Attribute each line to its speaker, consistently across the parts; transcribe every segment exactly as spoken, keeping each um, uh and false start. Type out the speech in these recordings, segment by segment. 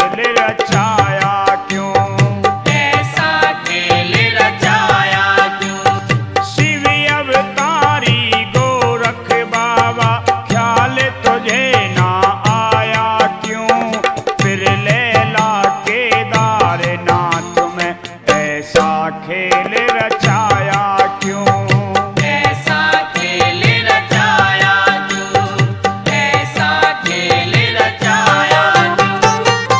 Speaker 1: खेल रचाया क्यों,
Speaker 2: ऐसा खेल रचाया क्यों।
Speaker 1: शिव अवतारी गोरख बाबा ख्याल तुझे ना आया क्यों, फिर लैला केदारनाथ में ऐसा खेल रचाया क्यों,
Speaker 2: ऐसा खेल रचाया क्यों, ऐसा खेल रचाया क्यों।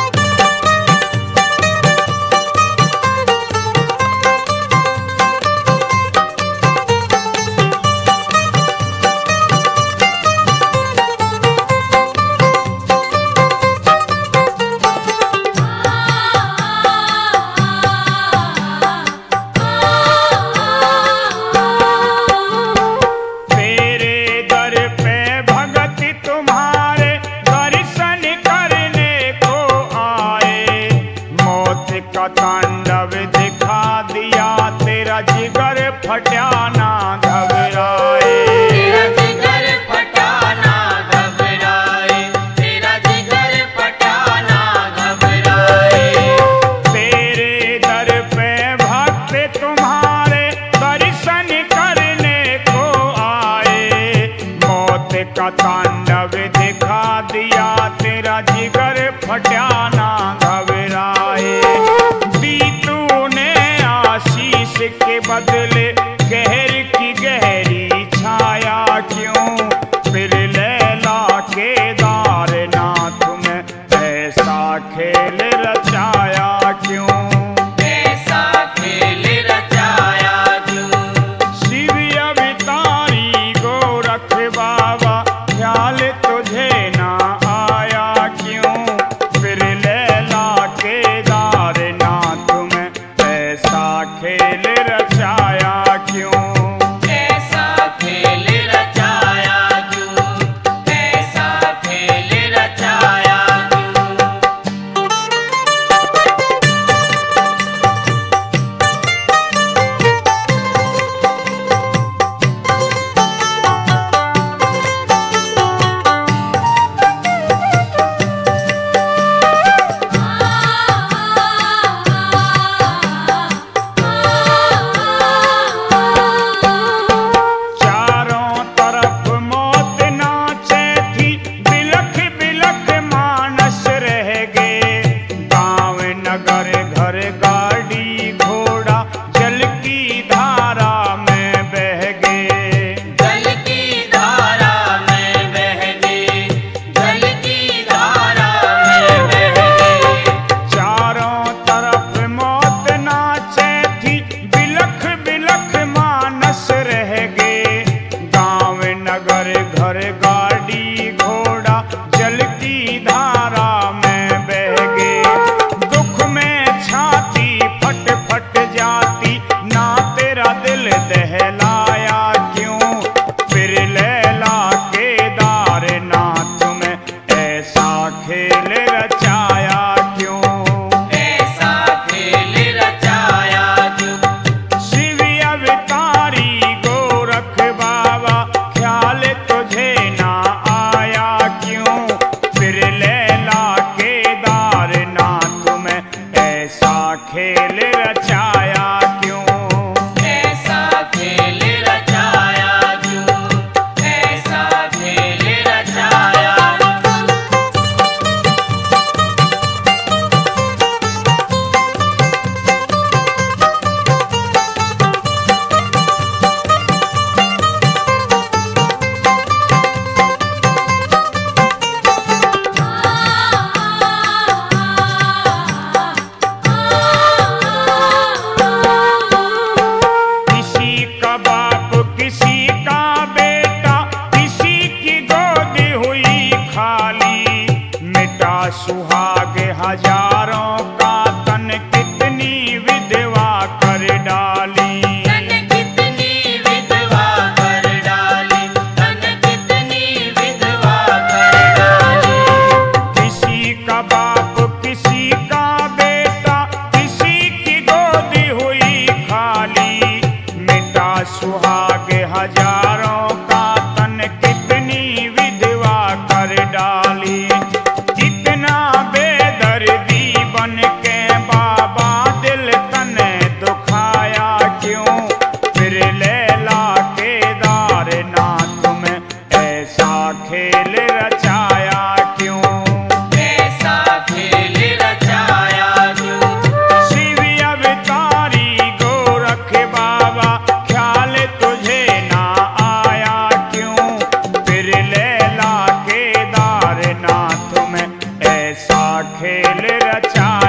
Speaker 1: तेरे दर पे भगत तुम्हारे दर्शन करने को आए, मौत का तांडव दिखा दिया तेरा जिगर फटा ना घबराए,
Speaker 2: तेरा जिगर फटा ना घबराए, तेरा जिगर फटा ना घबराए।
Speaker 1: तेरे दर पे भक्त तुम्हारे दर्शन करने को आए, मौत का तांडव दिखा दिया तेरा जिगर फटा ना घबराए, दी तूने आशीष के बदले कहर की गहरी छाया क्यों, फिर लैला केदारनाथ में ऐसा खेल रचाया क्यों,
Speaker 2: ऐसा खेल रचाया क्यों।
Speaker 1: शिव अवतारी गोरख बाबा ख्याल तुझे ना आया क्यों, फिर लैला केदारनाथ में ऐसा खेल रचाया क्यों,
Speaker 2: ऐसा खेल रचाया क्यों, ऐसा खेल रचाया क्यों।
Speaker 1: चारों तरफ मौत नाचे थी, बिलख बिलख मानस रह गए, गांव नगर घर गाड़ी घोड़ा जल की धारा में बह गए,
Speaker 2: जल की धारा में बह गए, जल की धारा में बह गए।
Speaker 1: चारों तरफ मौत नाचे थी, बिलख बिलख मानस रह गए, गांव नगर घर गाड़ी घोड़ा जल की धारा में बह गए, दुख में छाती फट फट जाती ना तेरा दिल दहलाया क्यों, फिर लैला केदारनाथ में ऐसा खेल रचाया क्यों,
Speaker 2: ऐसा खेल रचाया क्यों।
Speaker 1: शिव अवतारी गोरख बाबा ख्याल तुझे ना आया क्यों, फिर लैला केदारनाथ में ऐसा खेल रचाया क्यों,
Speaker 2: ऐसा खेल रचाया क्यों, ऐसा खेल रचाया क्यों।
Speaker 1: किसी का बाप किसी का बेटा, किसी की गोद हुई खाली, मिटा सुहाग हजारों का तन कितनी विधवा कर डाली,
Speaker 2: तन कितनी विधवा कर डाली, तन कितनी विधवा कर डाली।
Speaker 1: किसी का बाप किसी का बेटा, किसी की गोद हुई खाली, मिटा सुहाग हजारों का तन कितनी विधवा कर डाली, कितना बेदर्दी खेल रचाया